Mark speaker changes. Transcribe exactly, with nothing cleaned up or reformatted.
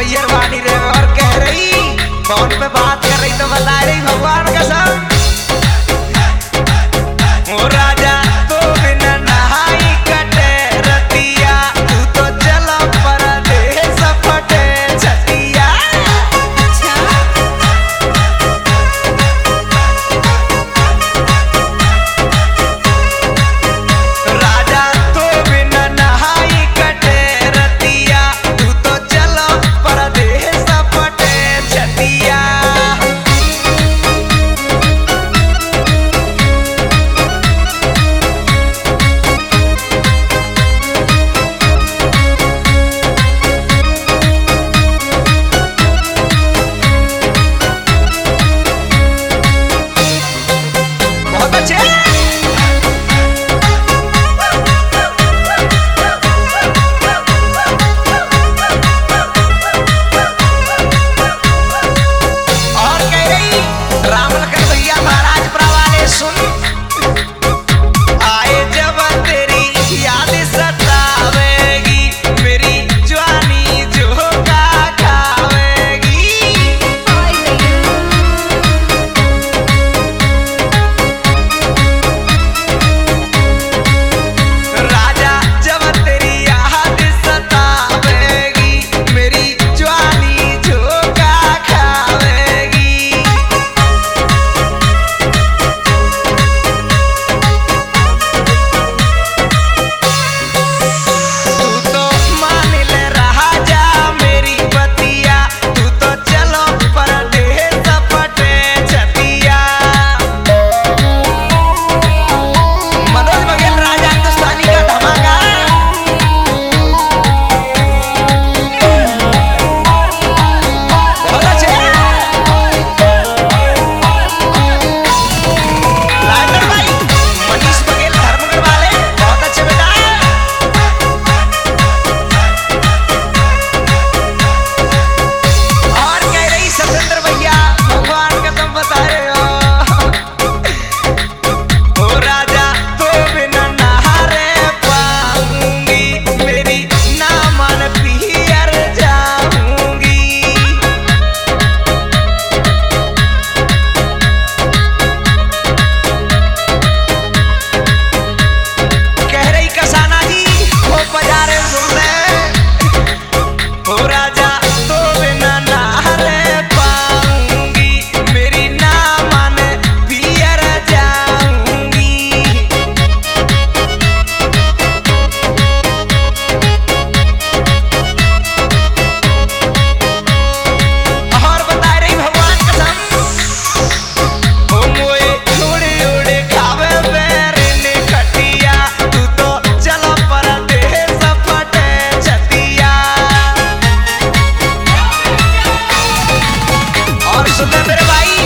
Speaker 1: नैयर वाणी रे और कह रही फोन पे बात कर रही तो बता रही भगवान कसम ओ राजा तो बिना नहाई कटे रतिया तू तो चला परदेस फटे छतिया। राजा तो बिना नहाई कटे रतिया तू तो चला परदेस फटे छतिया। बहुत अच्छे और कह रही राम लखन भैया महाराज वाले सुन आए जब तेरी याद सतावेगी मेरी जवानी झोंका खावेगी। राजा जब तेरी याद सतावेगी मेरी जवानी झोंका खावेगी। तू तो मान ले राजा मेरी बतिया तू तो चलो परदेस फटे छतिया। मनोज बघेल राजा हिंदुस्तानी का धमाका बहुत अच्छे राइटर भाई मनीष बघेल धर्मगढ़ वाले बहुत अच्छे बेटा। और कह रही सतेंद्र भैया भगवान कसम बता रहे हो ओ राजा तो बिना नहारे पाऊंगी मेरी ना मन पियर जाऊंगी। कह रही कसाना जी वो बजारे सुन ले ओ राजा तो बिना नहारे पाऊंगी मेरी ना मन पियर जाऊंगी। और बता रही भगवान कसम ओ मोए उड़े उड़े खावे बेरे ने खटिया तू तो चला परदेस फटे छतिया। और सुन मेरे भाई